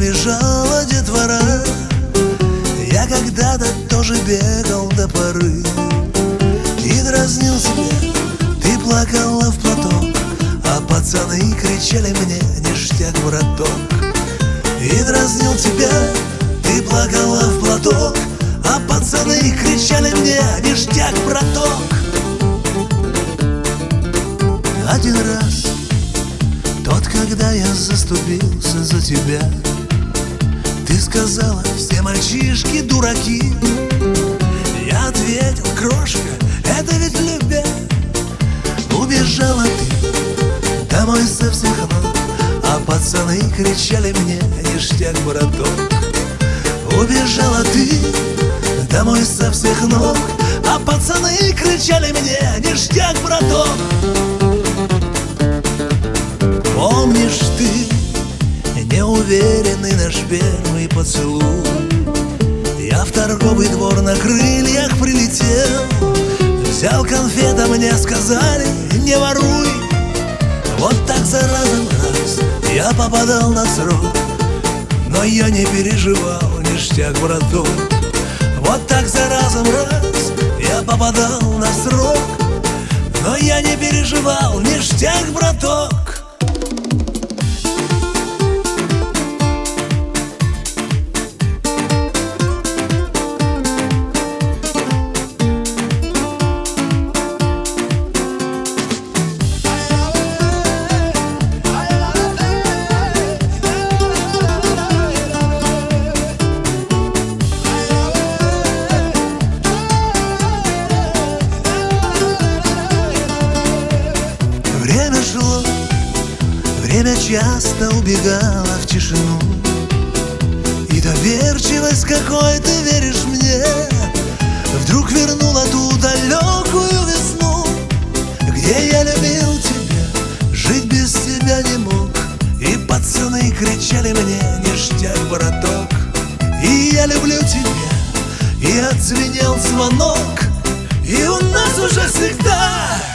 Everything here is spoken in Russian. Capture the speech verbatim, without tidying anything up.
побежала детвора. Я когда-то тоже бегал до поры и дразнил себя, ты плакала в платок, а пацаны кричали мне: ништяк, браток. И дразнил тебя, ты плакала в платок, а пацаны кричали мне: ништяк, браток. Один раз, тот, когда я заступился за тебя, ты сказала: все мальчишки дураки. Я ответил: крошка, это ведь любя. Убежала ты домой со всех ног, а пацаны кричали мне: ништяк, браток. Убежала ты домой со всех ног, а пацаны кричали мне: ништяк, браток. Помнишь ты неуверенный наш первый поцелуй? Я в торговый двор на крыльях прилетел, взял конфет, а мне сказали: не воруй. Вот так за разом раз я попадал на срок, но я не переживал, ништяк, браток. Вот так за разом раз я попадал на срок, но я не переживал, ништяк, браток. Время шло, время часто убегало в тишину, и доверчивость, какой ты веришь мне, вдруг вернула ту далекую весну, где я любил тебя, жить без тебя не мог, и пацаны кричали мне: ништяк, браток. И я люблю тебя, и отзвенел звонок, и у нас уже всегда